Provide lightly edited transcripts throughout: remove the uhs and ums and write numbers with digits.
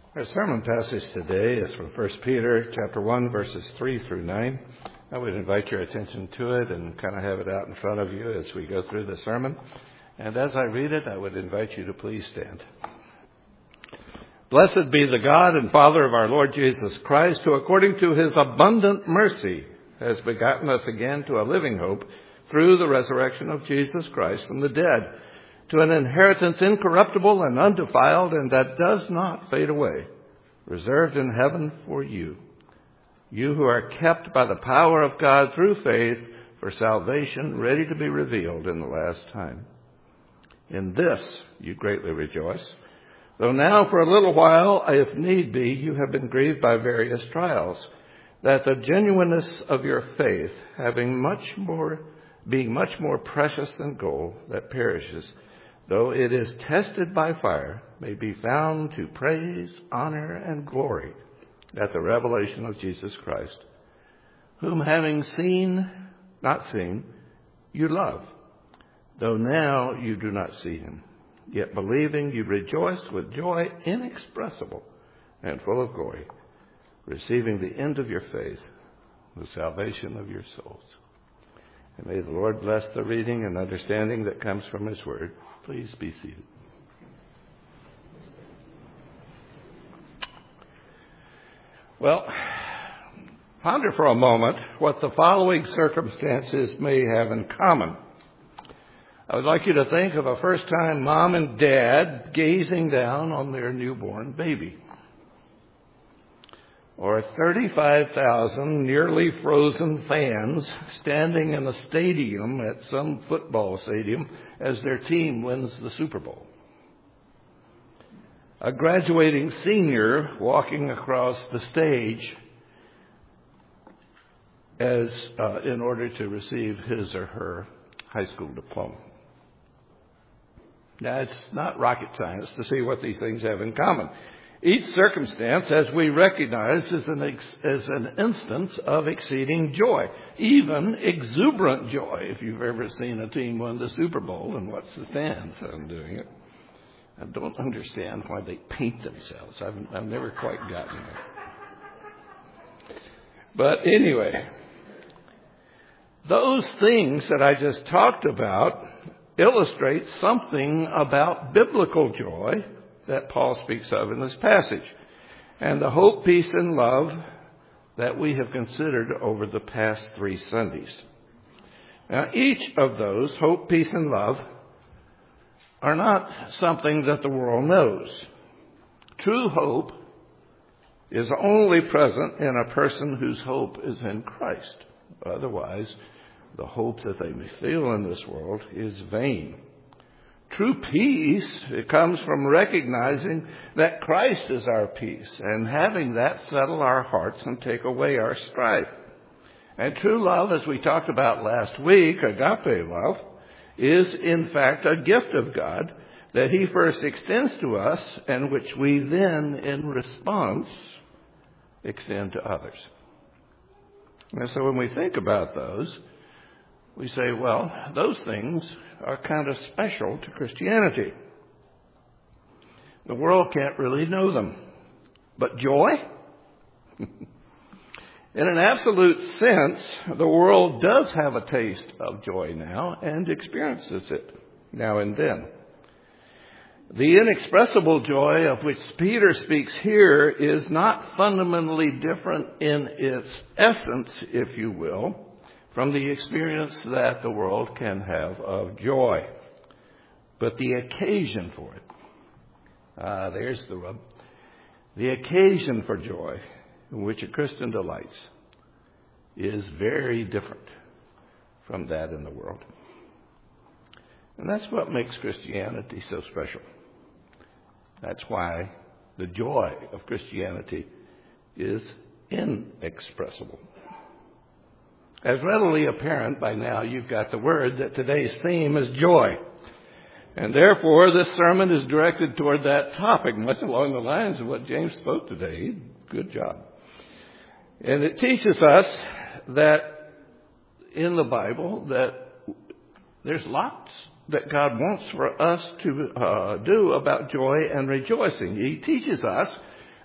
Our sermon passage today is from 1 Peter chapter 1, verses 3 through 9. I would invite your attention to it and kind of have it out in front of you as we go through the sermon. And as I read it, I would invite you to please stand. Blessed be the God and Father of our Lord Jesus Christ, who according to his abundant mercy has begotten us again to a living hope through the resurrection of Jesus Christ from the dead, to an inheritance incorruptible and undefiled, and that does not fade away, reserved in heaven for you, you who are kept by the power of God through faith for salvation, ready to be revealed in the last time. In this you greatly rejoice, though now for a little while, if need be, you have been grieved by various trials, that the genuineness of your faith, being much more precious than gold that perishes, though it is tested by fire, may be found to praise, honor, and glory at the revelation of Jesus Christ, whom having not seen, you love, though now you do not see him. Yet believing, you rejoice with joy inexpressible and full of glory, receiving the end of your faith, the salvation of your souls. And may the Lord bless the reading and understanding that comes from his word. Please be seated. Well, ponder for a moment what the following circumstances may have in common. I would like you to think of a first-time mom and dad gazing down on their newborn baby, or 35,000 nearly frozen fans standing in a stadium at some football stadium as their team wins the Super Bowl. A graduating senior walking across the stage in order to receive his or her high school diploma. Now, it's not rocket science to see what these things have in common. Each circumstance, as we recognize, is an instance of exceeding joy, even exuberant joy. If you've ever seen a team win the Super Bowl and watch the stands on doing it, I don't understand why they paint themselves. I've never quite gotten it. But anyway, those things that I just talked about illustrate something about biblical joy that Paul speaks of in this passage, and the hope, peace, and love that we have considered over the past 3 Sundays. Now, each of those, hope, peace, and love, are not something that the world knows. True hope is only present in a person whose hope is in Christ. Otherwise, the hope that they may feel in this world is vain. True peace, it comes from recognizing that Christ is our peace and having that settle our hearts and take away our strife. And true love, as we talked about last week, agape love, is in fact a gift of God that he first extends to us and which we then in response extend to others. And so when we think about those, we say, well, those things are kind of special to Christianity. The world can't really know them. But joy? In an absolute sense, the world does have a taste of joy now and experiences it now and then. The inexpressible joy of which Peter speaks here is not fundamentally different in its essence, if you will, from the experience that the world can have of joy. But the occasion for it, there's the rub. The occasion for joy in which a Christian delights is very different from that in the world. And that's what makes Christianity so special. That's why the joy of Christianity is inexpressible. As readily apparent by now, you've got the word that today's theme is joy. And therefore, this sermon is directed toward that topic, much along the lines of what James spoke today. Good job. And it teaches us that in the Bible that there's lots that God wants for us to do about joy and rejoicing. He teaches us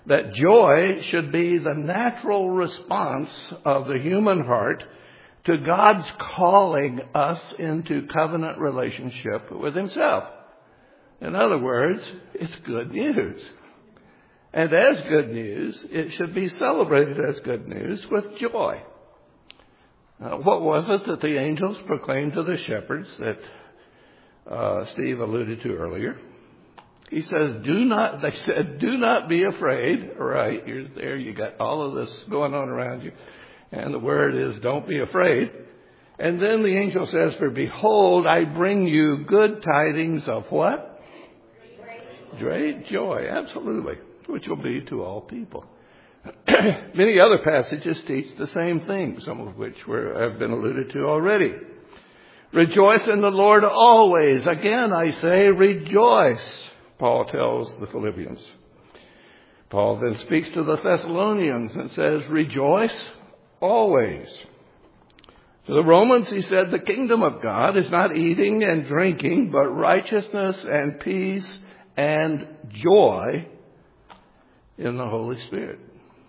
that joy should be the natural response of the human heart to God's calling us into covenant relationship with himself. In other words, it's good news. And as good news, it should be celebrated as good news with joy. What was it that the angels proclaimed to the shepherds that Steve alluded to earlier? He says, they said, do not be afraid. All right, you're there, you got all of this going on around you. And the word is, don't be afraid. And then the angel says, for behold, I bring you good tidings of what? Great joy, absolutely, which will be to all people. Many other passages teach the same thing, some of which have been alluded to already. Rejoice in the Lord always. Again, I say, rejoice, Paul tells the Philippians. Paul then speaks to the Thessalonians and says, rejoice always. To the Romans, he said, the kingdom of God is not eating and drinking, but righteousness and peace and joy in the Holy Spirit.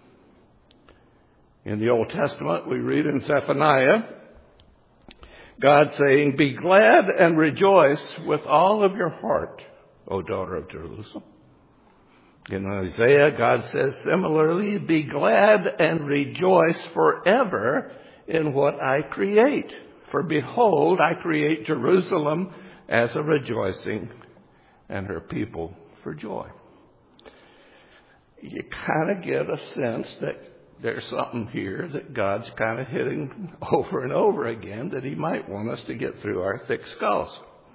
In the Old Testament, we read in Zephaniah, God saying, be glad and rejoice with all of your heart, O daughter of Jerusalem. In Isaiah, God says similarly, be glad and rejoice forever in what I create. For behold, I create Jerusalem as a rejoicing and her people for joy. You kind of get a sense that there's something here that God's kind of hitting over and over again that he might want us to get through our thick skulls.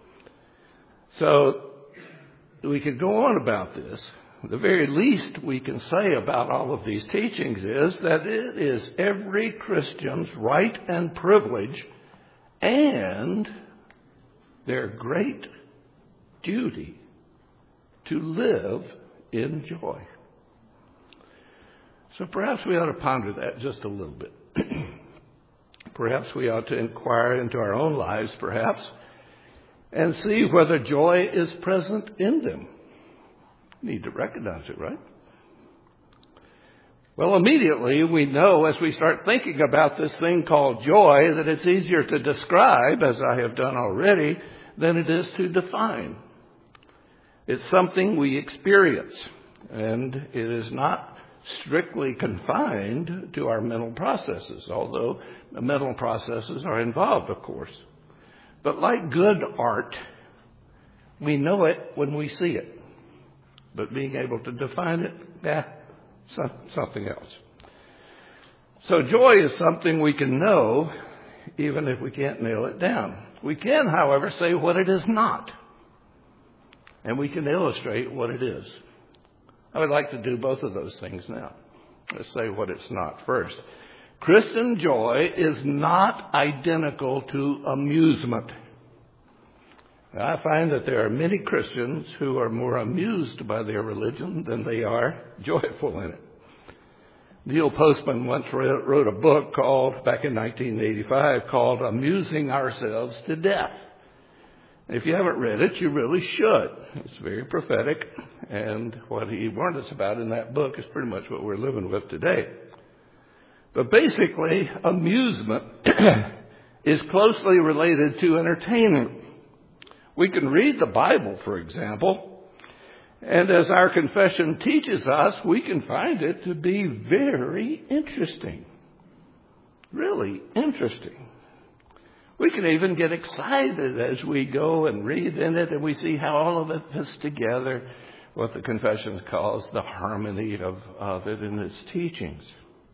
So we could go on about this. The very least we can say about all of these teachings is that it is every Christian's right and privilege and their great duty to live in joy. So perhaps we ought to ponder that just a little bit. Perhaps we ought to inquire into our own lives, perhaps, and see whether joy is present in them. Need to recognize it, right? Well, immediately we know as we start thinking about this thing called joy that it's easier to describe, as I have done already, than it is to define. It's something we experience, and it is not strictly confined to our mental processes, although the mental processes are involved, of course. But like good art, we know it when we see it. But being able to define it, something else. So joy is something we can know, even if we can't nail it down. We can, however, say what it is not. And we can illustrate what it is. I would like to do both of those things now. Let's say what it's not first. Christian joy is not identical to amusement. I find that there are many Christians who are more amused by their religion than they are joyful in it. Neil Postman once wrote a book back in 1985, called Amusing Ourselves to Death. If you haven't read it, you really should. It's very prophetic, and what he warned us about in that book is pretty much what we're living with today. But basically, amusement is closely related to entertainment. We can read the Bible, for example, and as our confession teaches us, we can find it to be very interesting. Really interesting. We can even get excited as we go and read in it and we see how all of it fits together, what the confession calls the harmony of it in its teachings.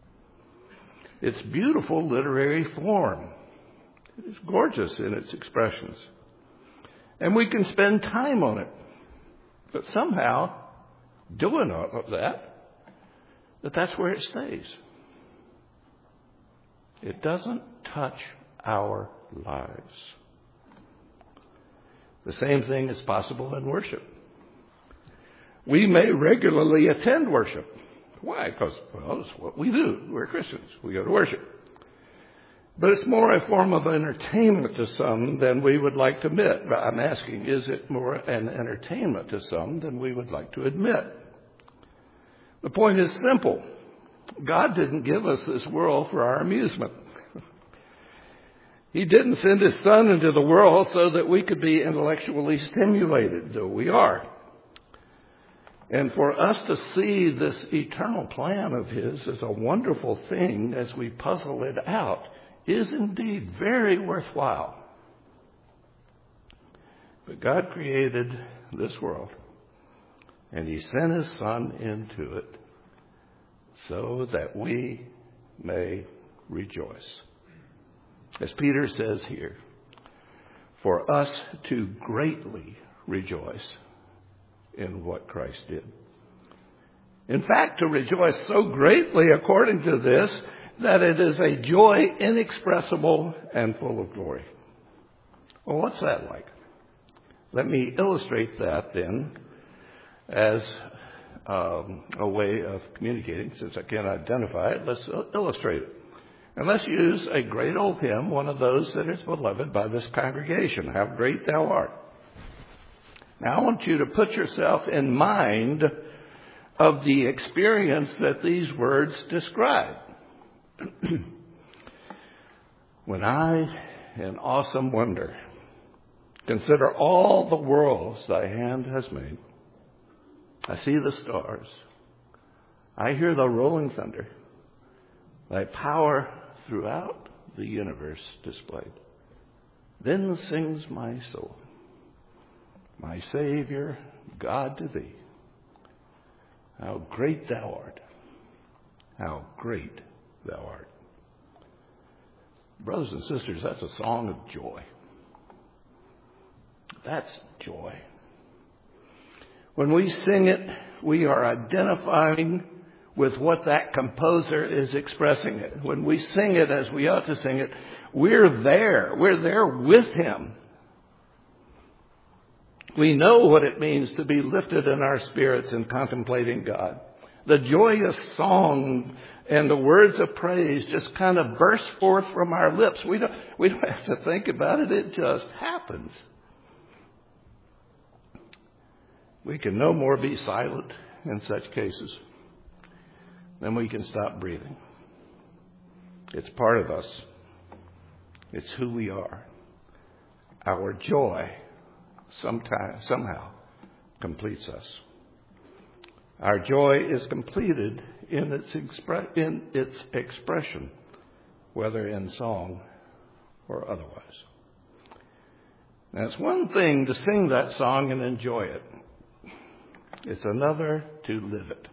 It's beautiful literary form. It is gorgeous in its expressions. And we can spend time on it. But somehow, doing all of that's where it stays. It doesn't touch our lives. The same thing is possible in worship. We may regularly attend worship. Why? Because, it's what we do. We're Christians. We go to worship. But it's more a form of entertainment to some than we would like to admit. I'm asking, is it more an entertainment to some than we would like to admit? The point is simple. God didn't give us this world for our amusement. He didn't send His Son into the world so that we could be intellectually stimulated, though we are. And for us to see this eternal plan of His as a wonderful thing as we puzzle it out is indeed very worthwhile. But God created this world, and He sent His Son into it so that we may rejoice. As Peter says here, for us to greatly rejoice in what Christ did. In fact, to rejoice so greatly according to this, that it is a joy inexpressible and full of glory. Well, what's that like? Let me illustrate that then as a way of communicating. Since I can't identify it, let's illustrate it. And let's use a great old hymn, one of those that is beloved by this congregation, How Great Thou Art. Now I want you to put yourself in mind of the experience that these words describe. When I, in awesome wonder, consider all the worlds thy hand has made, I see the stars, I hear the rolling thunder, thy power throughout the universe displayed. Then sings my soul, my Savior, God, to thee. How great thou art. How great thou art. Brothers and sisters, that's a song of joy. That's joy. When we sing it, we are identifying with what that composer is expressing it. When we sing it as we ought to sing it, we're there. We're there with Him. We know what it means to be lifted in our spirits in contemplating God. The joyous song and the words of praise just kind of burst forth from our lips. We don't have to think about it. It just happens. We can no more be silent in such cases than we can stop breathing. It's part of us. It's who we are. Our joy somehow completes us. Our joy is completed in its expression, whether in song or otherwise. Now, it's one thing to sing that song and enjoy it. It's another to live it,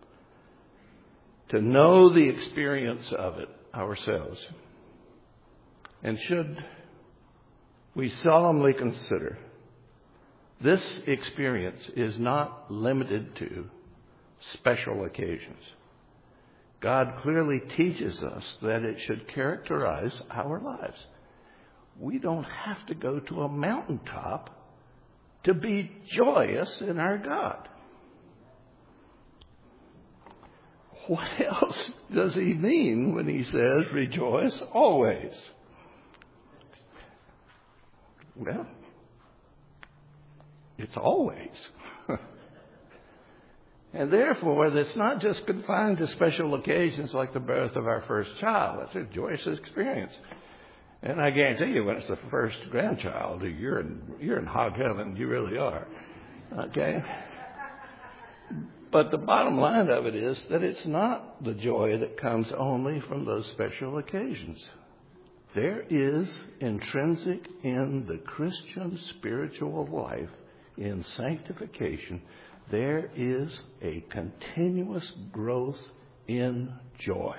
to know the experience of it ourselves. And should we solemnly consider, this experience is not limited to special occasions. God clearly teaches us that it should characterize our lives. We don't have to go to a mountaintop to be joyous in our God. What else does He mean when He says, rejoice always? Well, it's always. And therefore, it's not just confined to special occasions like the birth of our first child. It's a joyous experience. And I guarantee you, when it's the first grandchild, you're in hog heaven. You really are. Okay? But the bottom line of it is that it's not the joy that comes only from those special occasions. There is intrinsic in the Christian spiritual life, in sanctification, there is a continuous growth in joy.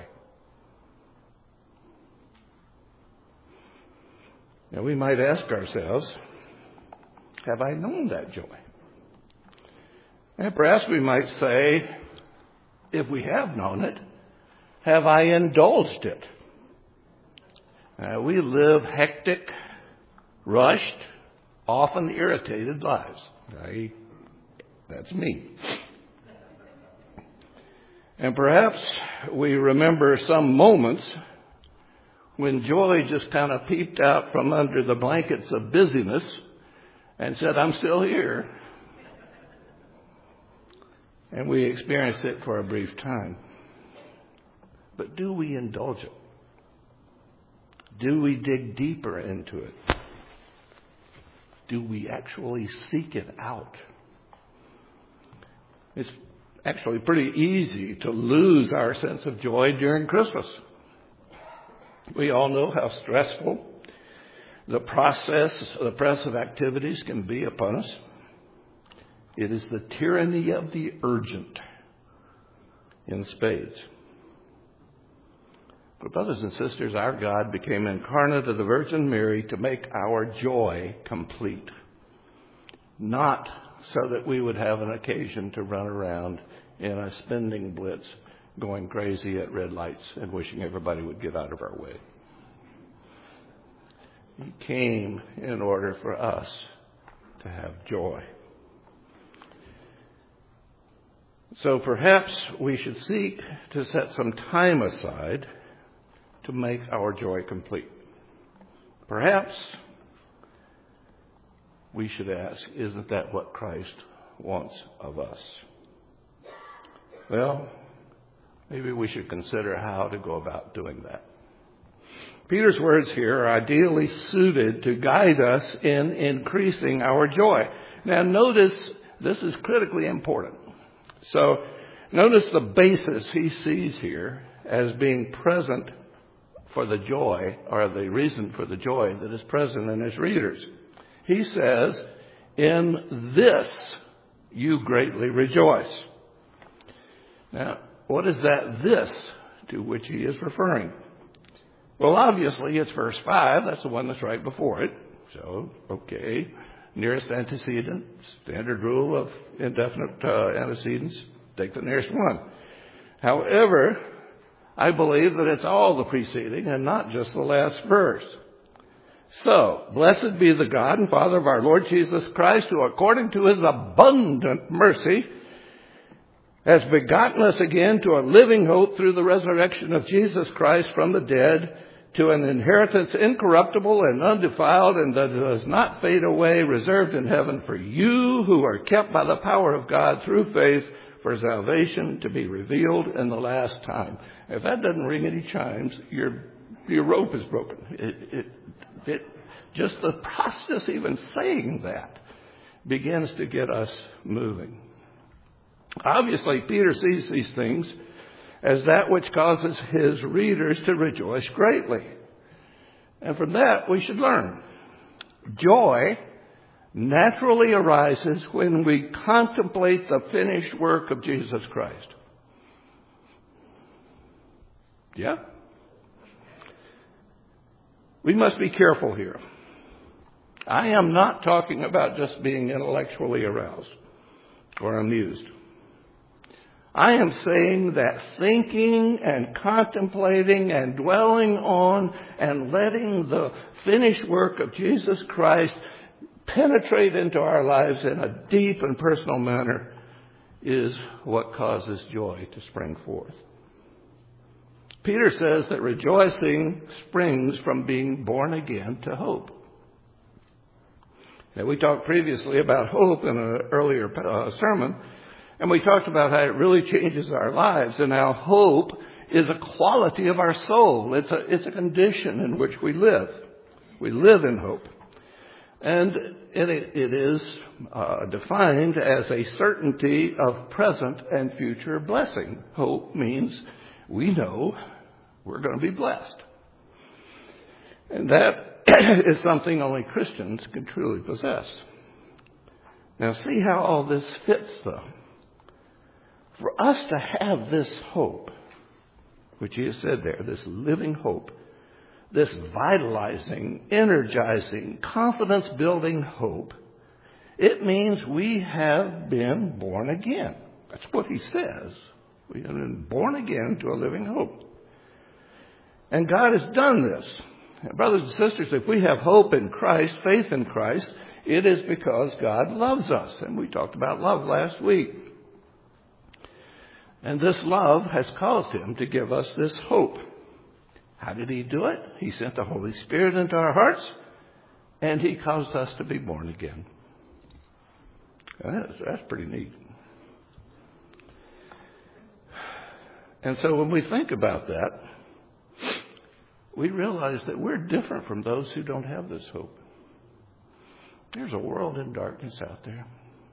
Now we might ask ourselves, have I known that joy? And perhaps we might say, if we have known it, have I indulged it? We live hectic, rushed, often irritated lives. That's me. And perhaps we remember some moments when joy just kind of peeped out from under the blankets of busyness and said, I'm still here. and we experience it for a brief time. But do we indulge it? Do we dig deeper into it? Do we actually seek it out? It's actually pretty easy to lose our sense of joy during Christmas. We all know how stressful the press of activities can be upon us. It is the tyranny of the urgent in spades. But brothers and sisters, our God became incarnate of the Virgin Mary to make our joy complete. Not so that we would have an occasion to run around in a spending blitz, going crazy at red lights and wishing everybody would get out of our way. He came in order for us to have joy. So perhaps we should seek to set some time aside to make our joy complete. Perhaps we should ask, isn't that what Christ wants of us? Well, maybe we should consider how to go about doing that. Peter's words here are ideally suited to guide us in increasing our joy. Now notice, this is critically important. So notice the basis he sees here as being present for the joy, or the reason for the joy that is present in his readers. He says, in this you greatly rejoice. Now, what is that this to which he is referring? Well, obviously, it's verse 5. That's the one that's right before it. So, okay. Nearest antecedent, standard rule of indefinite antecedents, take the nearest one. However, I believe that it's all the preceding and not just the last verse. So, blessed be the God and Father of our Lord Jesus Christ, who according to his abundant mercy has begotten us again to a living hope through the resurrection of Jesus Christ from the dead, to an inheritance incorruptible and undefiled and that does not fade away, reserved in heaven for you who are kept by the power of God through faith for salvation to be revealed in the last time. If that doesn't ring any chimes, your rope is broken. Just the process even saying that begins to get us moving. Obviously, Peter sees these things as that which causes his readers to rejoice greatly. And from that, we should learn. Joy naturally arises when we contemplate the finished work of Jesus Christ. Yeah? We must be careful here. I am not talking about just being intellectually aroused or amused. I am saying that thinking and contemplating and dwelling on and letting the finished work of Jesus Christ penetrate into our lives in a deep and personal manner is what causes joy to spring forth. Peter says that rejoicing springs from being born again to hope. Now, we talked previously about hope in an earlier sermon, and we talked about how it really changes our lives and how hope is a quality of our soul. It's a condition in which we live. We live in hope. And it is defined as a certainty of present and future blessing. Hope means we know we're going to be blessed. And that is something only Christians can truly possess. Now see how all this fits, though. For us to have this hope, which he has said there, this living hope, this vitalizing, energizing, confidence-building hope, it means we have been born again. That's what he says. We have been born again to a living hope. And God has done this. Brothers and sisters, if we have hope in Christ, faith in Christ, it is because God loves us. And we talked about love last week. And this love has caused him to give us this hope. How did he do it? He sent the Holy Spirit into our hearts, and he caused us to be born again. That's pretty neat. And so when we think about that, we realize that we're different from those who don't have this hope. There's a world in darkness out there.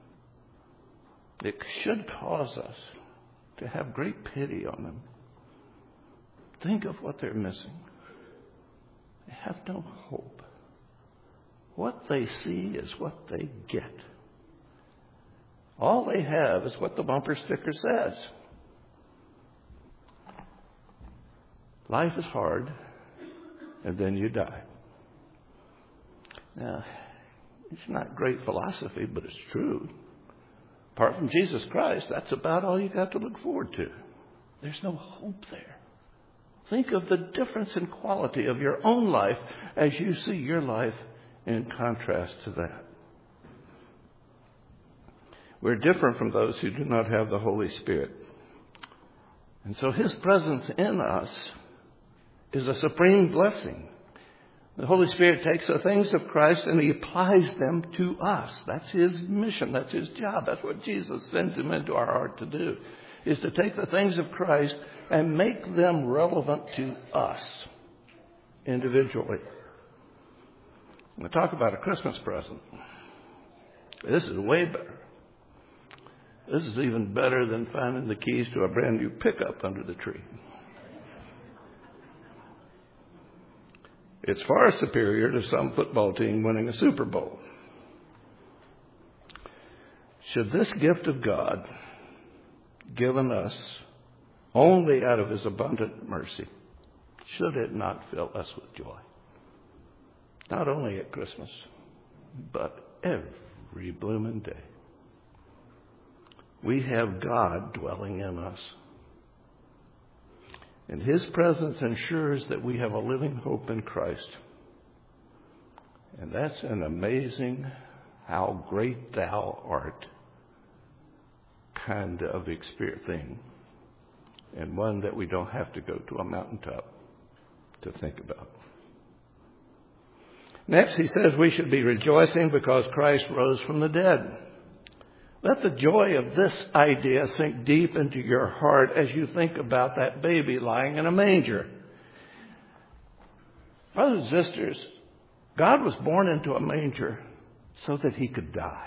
It should cause us to have great pity on them. Think of what they're missing. They have no hope. What they see is what they get. All they have is what the bumper sticker says. Life is hard, and then you die. Now, it's not great philosophy, but it's true. Apart from Jesus Christ, that's about all you got to look forward to. There's no hope there. Think of the difference in quality of your own life as you see your life in contrast to that. We're different from those who do not have the Holy Spirit. And so His presence in us is a supreme blessing. The Holy Spirit takes the things of Christ and He applies them to us. That's His mission. That's His job. That's what Jesus sends Him into our heart to do, is to take the things of Christ and make them relevant to us individually. I'm going to talk about a Christmas present. This is way better. This is even better than finding the keys to a brand new pickup under the tree. It's far superior to some football team winning a Super Bowl. Should this gift of God, given us only out of His abundant mercy, should it not fill us with joy? Not only at Christmas, but every blooming day. We have God dwelling in us. And His presence ensures that we have a living hope in Christ. And that's an amazing, how great thou art kind of thing. And one that we don't have to go to a mountaintop to think about. Next, he says we should be rejoicing because Christ rose from the dead. Let the joy of this idea sink deep into your heart as you think about that baby lying in a manger. Brothers and sisters, God was born into a manger so that He could die.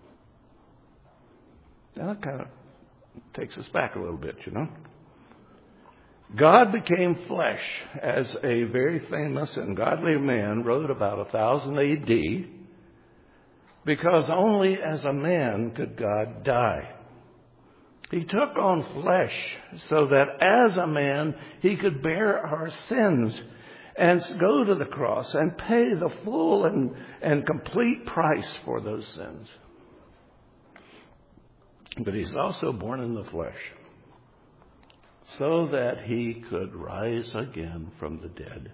Now that kind of takes us back a little bit, you know. God became flesh, as a very famous and godly man wrote about 1000 A.D., because only as a man could God die. He took on flesh so that as a man He could bear our sins and go to the cross and pay the full and complete price for those sins. But He's also born in the flesh so that He could rise again from the dead.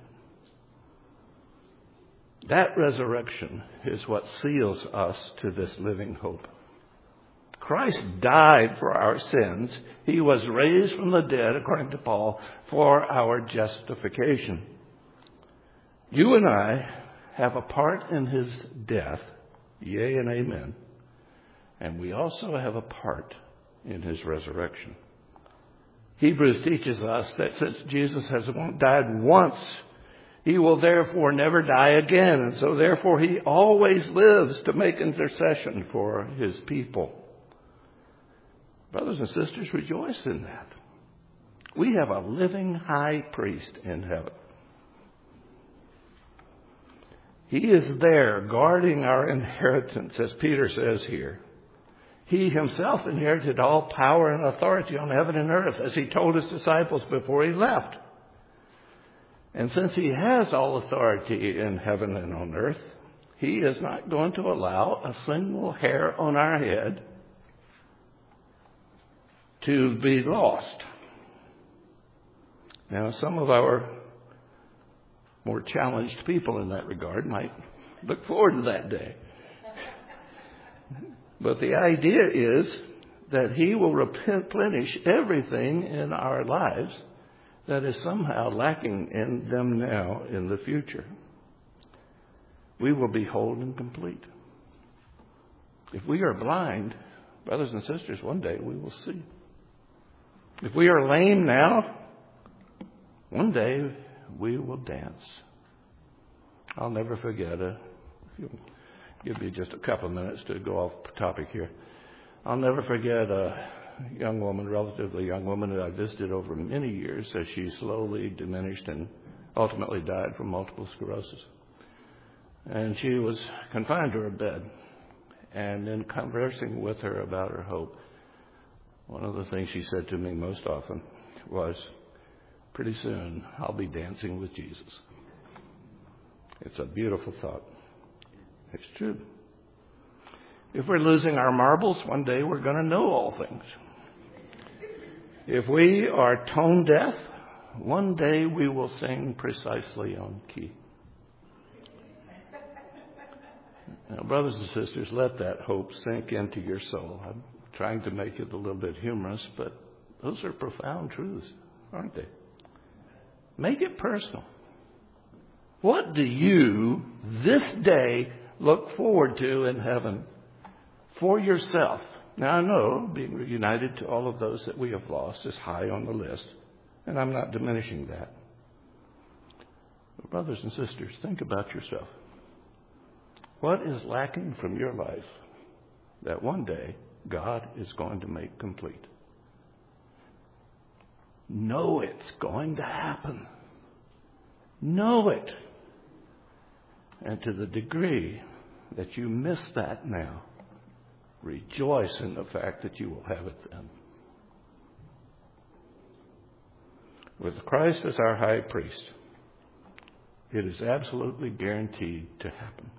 That resurrection is what seals us to this living hope. Christ died for our sins. He was raised from the dead, according to Paul, for our justification. You and I have a part in His death, yea and amen. And we also have a part in His resurrection. Hebrews teaches us that since Jesus has died once, He will therefore never die again. And so therefore He always lives to make intercession for His people. Brothers and sisters, rejoice in that. We have a living high priest in heaven. He is there guarding our inheritance, as Peter says here. He Himself inherited all power and authority on heaven and earth, as He told His disciples before He left. And since He has all authority in heaven and on earth, He is not going to allow a single hair on our head to be lost. Now, some of our more challenged people in that regard might look forward to that day. But the idea is that He will replenish everything in our lives that is somehow lacking in them now in the future. We will be whole and complete. If we are blind, brothers and sisters, one day we will see. If we are lame now, one day we will dance. I'll never forget give you just a couple of minutes to go off topic here. I'll never forget a young woman, relatively young woman that I visited over many years as she slowly diminished and ultimately died from multiple sclerosis. And she was confined to her bed. And in conversing with her about her hope, one of the things she said to me most often was, pretty soon I'll be dancing with Jesus. It's a beautiful thought. It's true. If we're losing our marbles, one day we're going to know all things. If we are tone deaf, one day we will sing precisely on key. Now, brothers and sisters, let that hope sink into your soul. I'm trying to make it a little bit humorous, but those are profound truths, aren't they? Make it personal. What do you, this day, look forward to in heaven for yourself? Now, I know being reunited to all of those that we have lost is high on the list, and I'm not diminishing that. But brothers and sisters, think about yourself. What is lacking from your life that one day God is going to make complete? Know it's going to happen. Know it. And to the degree that you miss that now, rejoice in the fact that you will have it then. With Christ as our high priest, it is absolutely guaranteed to happen.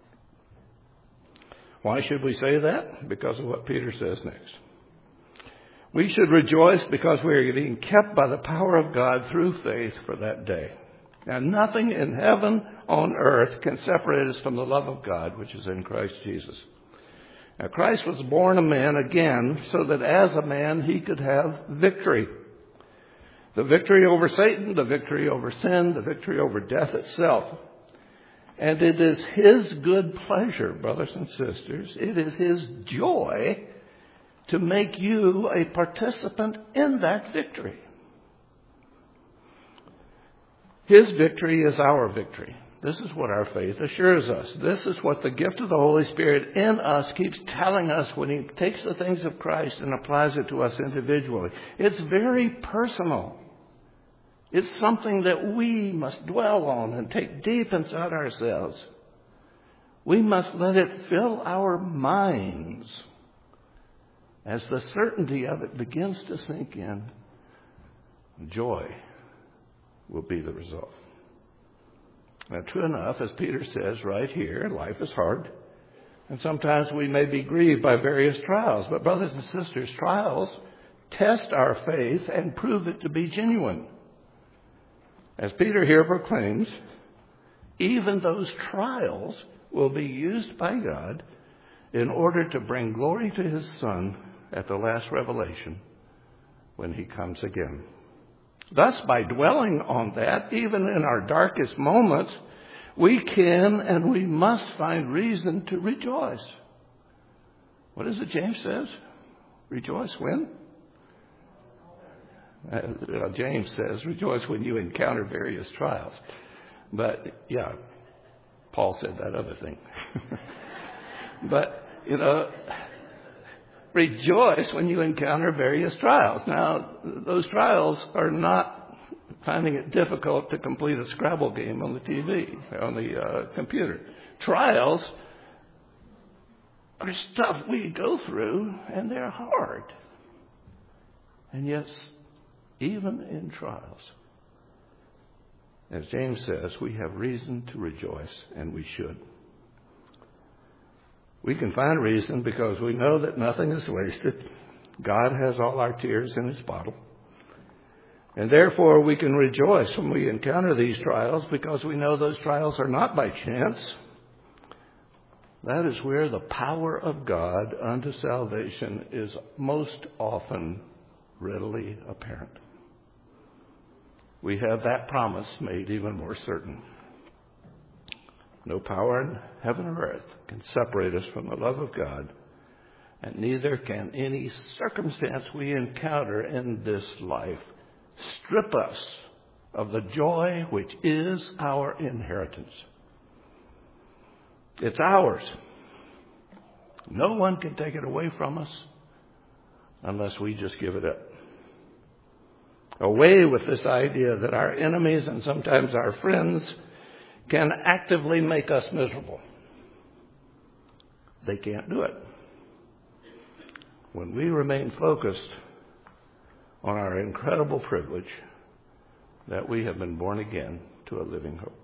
Why should we say that? Because of what Peter says next. We should rejoice because we are being kept by the power of God through faith for that day. And nothing in heaven, on earth, can separate us from the love of God, which is in Christ Jesus. Now, Christ was born a man again so that as a man he could have victory. The victory over Satan, the victory over sin, the victory over death itself. And it is his good pleasure, brothers and sisters, it is his joy to make you a participant in that victory. His victory is our victory. This is what our faith assures us. This is what the gift of the Holy Spirit in us keeps telling us when he takes the things of Christ and applies it to us individually. It's very personal. It's something that we must dwell on and take deep inside ourselves. We must let it fill our minds. As the certainty of it begins to sink in, joy will be the result. Now, true enough, as Peter says right here, life is hard. And sometimes we may be grieved by various trials. But brothers and sisters, trials test our faith and prove it to be genuine. As Peter here proclaims, even those trials will be used by God in order to bring glory to his Son at the last revelation when he comes again. Thus, by dwelling on that, even in our darkest moments, we can and we must find reason to rejoice. What is it James says? Rejoice when? James says, rejoice when you encounter various trials. But, yeah, Paul said that other thing. But, rejoice when you encounter various trials. Now, those trials are not finding it difficult to complete a Scrabble game on the TV, on the computer. Trials are stuff we go through, and they're hard. And yes, even in trials, as James says, we have reason to rejoice, and we should. We can find reason because we know that nothing is wasted. God has all our tears in his bottle. And therefore, we can rejoice when we encounter these trials because we know those trials are not by chance. That is where the power of God unto salvation is most often readily apparent. We have that promise made even more certain. No power in heaven or earth can separate us from the love of God and neither can any circumstance we encounter in this life strip us of the joy which is our inheritance. It's ours. No one can take it away from us unless we just give it up. Away with this idea that our enemies and sometimes our friends can actively make us miserable. They can't do it. When we remain focused on our incredible privilege that we have been born again to a living hope.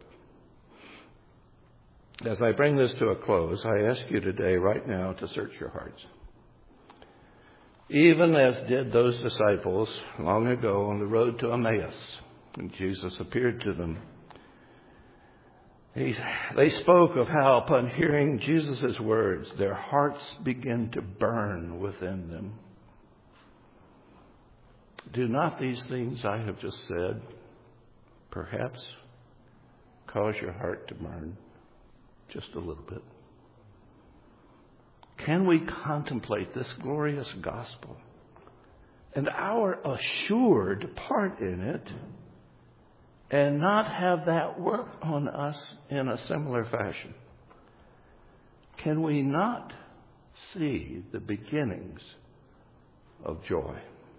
As I bring this to a close, I ask you today, right now, to search your hearts. Even as did those disciples long ago on the road to Emmaus, when Jesus appeared to them, they spoke of how upon hearing Jesus' words, their hearts began to burn within them. Do not these things I have just said perhaps cause your heart to burn just a little bit? Can we contemplate this glorious gospel and our assured part in it and not have that work on us in a similar fashion? Can we not see the beginnings of joy?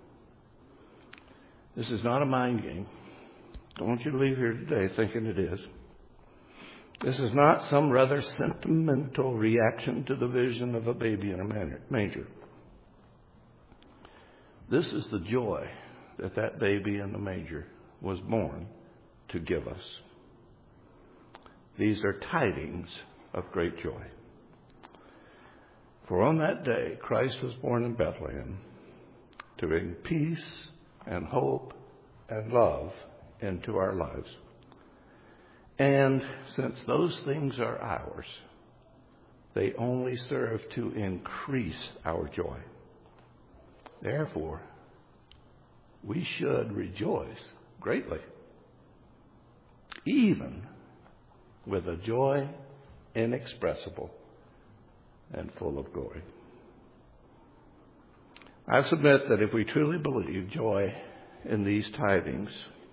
This is not a mind game. Don't want you to leave here today thinking it is. This is not some rather sentimental reaction to the vision of a baby in a manger. This is the joy that baby in the manger was born to give us. These are tidings of great joy. For on that day, Christ was born in Bethlehem to bring peace and hope and love into our lives. And since those things are ours, they only serve to increase our joy. Therefore, we should rejoice greatly, even with a joy inexpressible and full of glory. I submit that if we truly believe joy in these tidings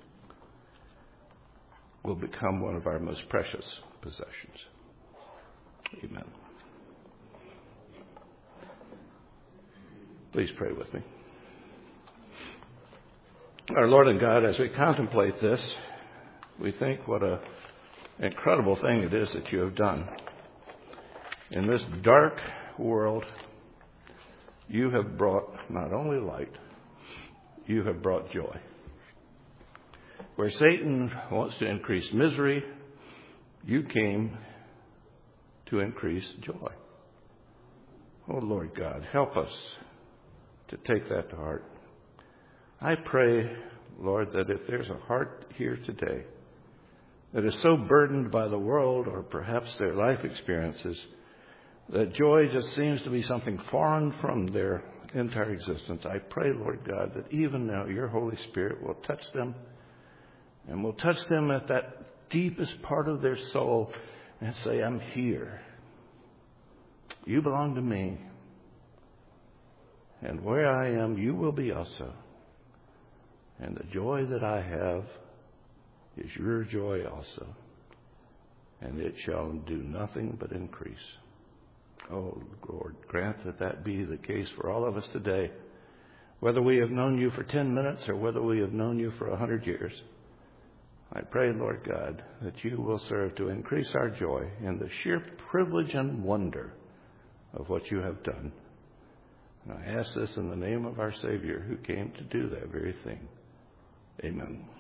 will become one of our most precious possessions. Amen. Please pray with me. Our Lord and God, as we contemplate this, we think what an incredible thing it is that you have done. In this dark world, you have brought not only light, you have brought joy. Where Satan wants to increase misery, you came to increase joy. Oh, Lord God, help us to take that to heart. I pray, Lord, that if there's a heart here today that is so burdened by the world or perhaps their life experiences that joy just seems to be something foreign from their entire existence, I pray, Lord God, that even now your Holy Spirit will touch them and will touch them at that deepest part of their soul and say, I'm here. You belong to me. And where I am, you will be also. And the joy that I have is your joy also. And it shall do nothing but increase. Oh, Lord, grant that that be the case for all of us today. Whether we have known you for 10 minutes or whether we have known you for 100 years. I pray, Lord God, that you will serve to increase our joy in the sheer privilege and wonder of what you have done. And I ask this in the name of our Savior who came to do that very thing. Amen.